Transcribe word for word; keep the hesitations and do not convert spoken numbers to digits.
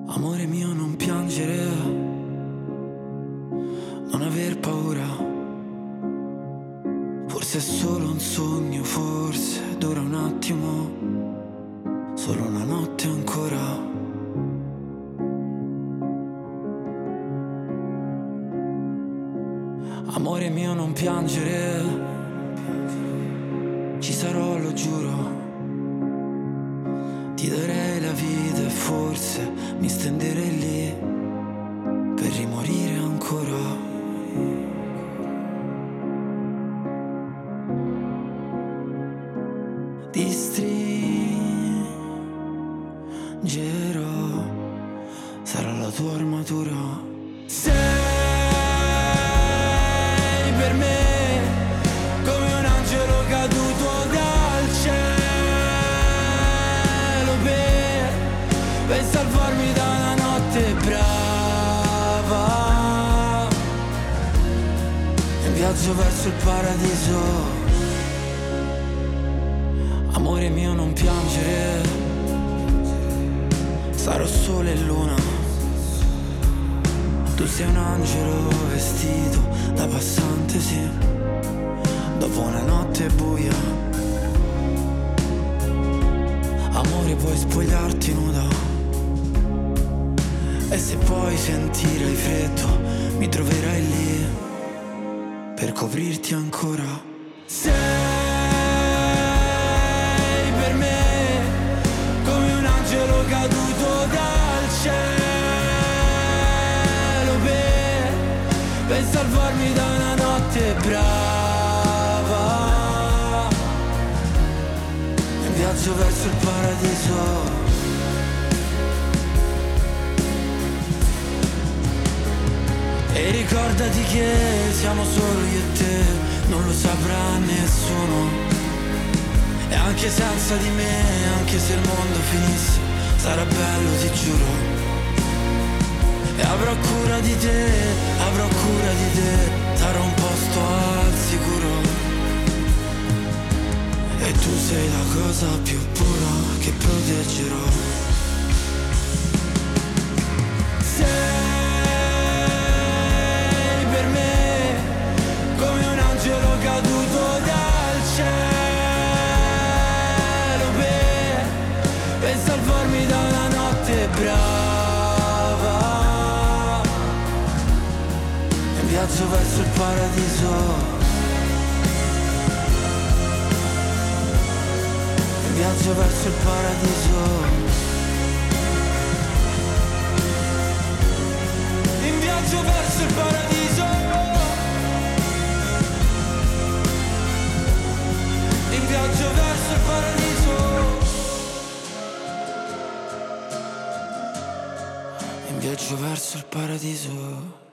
Amore mio, non piangere, non aver paura. Forse è solo un sogno, forse dura un attimo, solo una notte ancora. Amore mio, non piangere, ci sarò, lo giuro. Ti darei la vita e forse mi stenderei lì per rimorire ancora. Ti stringerò, sarà la tua armatura. Sei per me come un angelo caduto dal cielo per, per salvarmi da una notte brava, in viaggio verso il paradiso. Amore mio, non piangere, sarò sole e luna. Tu sei un angelo vestito da passante, sì, dopo una notte buia. Amore, puoi spogliarti nuda, e se poi sentirai freddo mi troverai lì per coprirti ancora. Sei per me come un angelo caduto dal cielo per, per salvarmi da una notte brava, in viaggio verso il paradiso. E ricordati che siamo solo io e te, non lo saprà nessuno. E anche senza di me, anche se il mondo finisse, sarà bello, ti giuro. E avrò cura di te, avrò cura di te, sarò un posto al sicuro. E tu sei la cosa più pura che proteggerò. Sei per me come un angelo caduto dal cielo per, per salvarmi da una notte brava, in viaggio verso il paradiso. In viaggio verso il paradiso. In viaggio verso il paradiso. In viaggio verso il paradiso. In viaggio verso il paradiso.